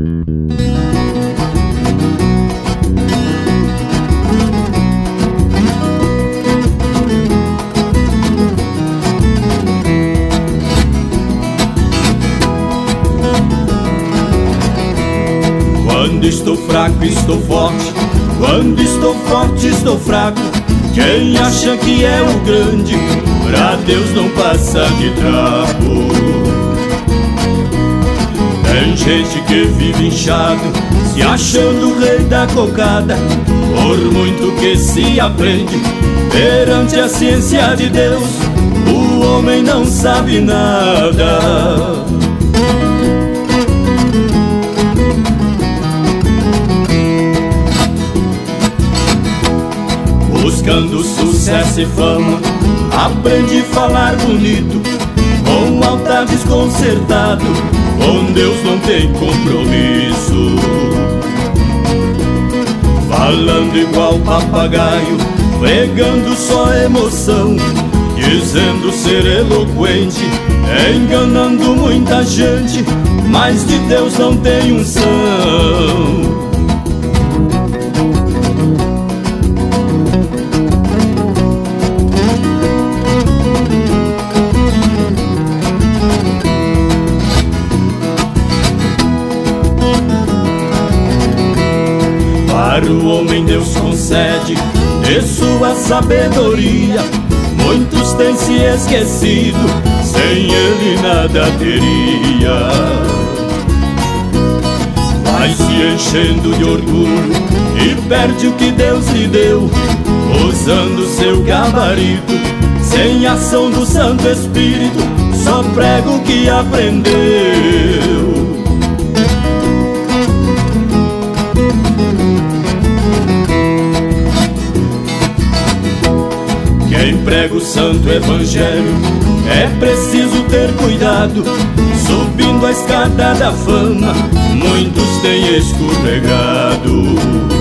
Quando estou fraco, estou forte. Quando estou forte, estou fraco. Quem acha que é o grande, pra Deus não passa de trapo. Tem gente que vive inchado, se achando o rei da cocada. Por muito que se aprende, perante a ciência de Deus, o homem não sabe nada. Buscando sucesso e fama, aprende a falar bonito, com altar desconcertado, com Deus não tem compromisso. Falando igual papagaio, pregando só emoção, dizendo ser eloquente, enganando muita gente, mas de Deus não tem unção. Para o homem Deus concede de sua sabedoria, muitos têm se esquecido, sem Ele nada teria. Vai se enchendo de orgulho e perde o que Deus lhe deu, usando seu gabarito, sem ação do Santo Espírito, só prega o que aprendeu. Quem prega o santo evangelho é preciso ter cuidado, subindo a escada da fama, muitos têm escorregado.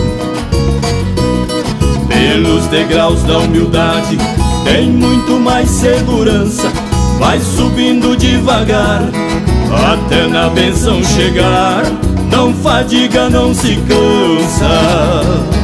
Pelos degraus da humildade tem muito mais segurança, vai subindo devagar, até na bênção chegar, não fadiga, não se cansa.